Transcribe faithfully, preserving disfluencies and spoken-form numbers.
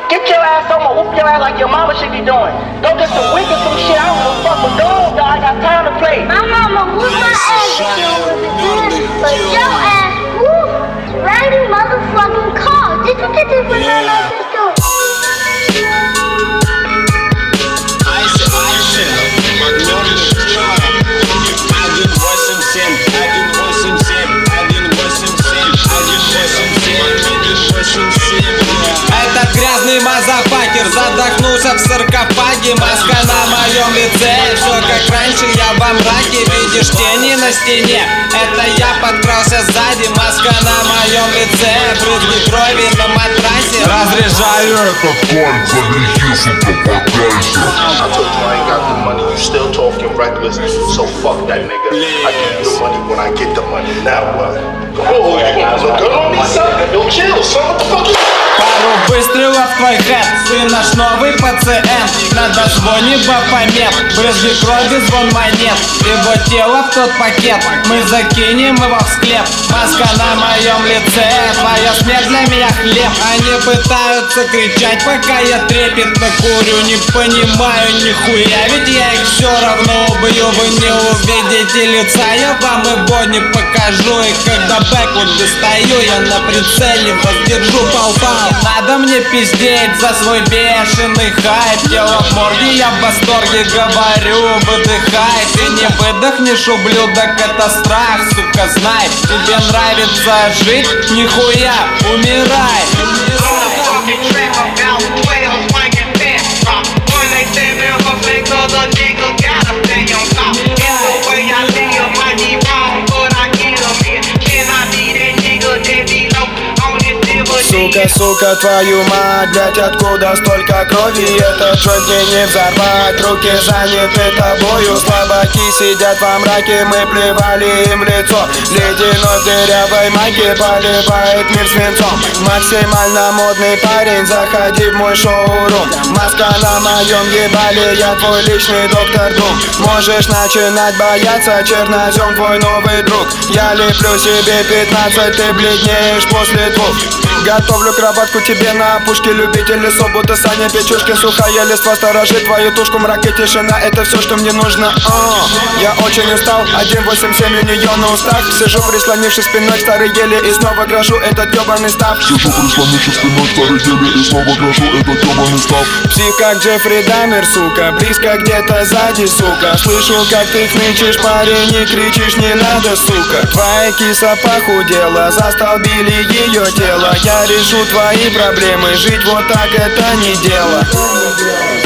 Get your ass on, whoop your ass like your mama should be doing. Go get some wick or some shit. I don't give a fuck, but go, dog. I got time to play. My mama whooped my ass if you was good, but your ass whooped riding motherfucking cars. Did you get this banana sister? Этот грязный мазафакер задохнулся в саркофаге. Маска на моем лице, все как раньше, я во мраке. Видишь тени на стене, это я подкрался сзади. Маска на моем лице, брызги крови на матрасе. Разряжаю этот кайф, за грехи, сука, покайся. I told you I ain't got the money, you still talking reckless. So fuck that nigga. I give you the money when I get the money. Now what? Whoa, you gonna put a gun on me, son? Yo, chill, son. What the fuck you? Пару выстрелов в твой хэт, ты наш новый пациент. На дозвоне бапомет, брызги крови, звон монет. Его тело в тот пакет, мы закинем его в склеп. Маска на моем лице, твоя смерть для меня хлеб. Они пытаются кричать, пока я трепетно курю. Не понимаю нихуя, ведь я их все равно убью. Вы не увидите лица, я вам его не покажу. И когда бэквуд достаю, я на прицеле воздержу толпа. Надо мне пиздеть за свой бешеный хайп. Тело в морге, я в восторге, говорю, выдыхай. Ты не выдохнешь, ублюдок, это страх, сука, знай. Тебе нравится жить, нихуя, умирай. Сука, сука, твою мать, блять, откуда столько крови? Этот джойнт мне не взорвать, руки заняты тобою. Слабаки сидят во мраке, мы плевали им в лицо. Ледяной в дырявой майке поливает мир свинцом. Максимально модный парень, заходи в мой шоурум. Маска на моем ебале, я твой личный доктор Дум. Можешь начинать бояться, чернозем твой новый друг. Я леплю себе пятнадцать, ты бледнеешь после двух. Готовлю кроватку тебе на опушке. Любители субботы, Саня, печушки. Сухая листва сторожит твою тушку. Мрак и тишина, это все, что мне нужно. О, я очень устал, один восемь семь у нее на устах. Сижу, прислонившись спиной к старой еле, и снова грожу этот ебаный став. Сижу, прислонившись спиной к старой еле, и снова грожу этот ебаный став. Псих, как Джеффри Даммер, сука, близко где-то сзади, сука. Слышу, как ты хнычешь, парень, не кричишь, не надо, сука. Твоя киса похудела, застолбили ее тело. Я решу твои проблемы, жить вот так это не дело.